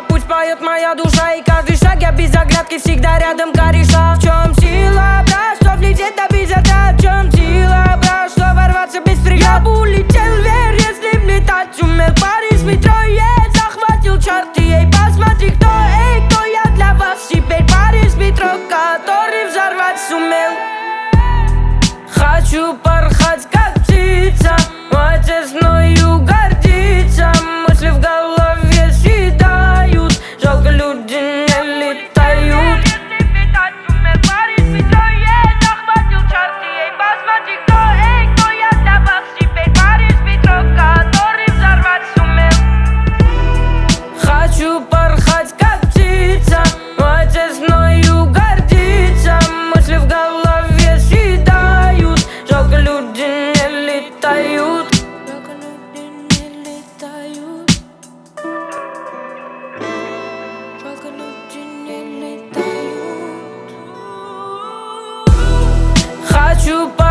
Пусть поет моя душа, и каждый шаг я без оглядки всегда рядом кореша. В чем сила, брат, что влететь добить закат? В чем сила, брат, что ворваться без преград? Я бы улетел вверх, если б летать умел. Парень с метро захватил чарты. Эй, посмотри, кто я для вас теперь. Парень с метро, который взорвать сумел. Хочу порхать, как птица, мой отец мною гордится. Мысли в голове съедают, жалко, люди не летают. Если летать умел, парень с метро захватил чарты. Эй, посмотри, кто я для вас теперь. Парень с метро, который взорвать сумел. Хочу порхать, как птица, мой отец мною гордится. Мысли в голове съедают, жалко, люди не летают. Жалко, люди не летают. Жалко, люди не летают. Хочу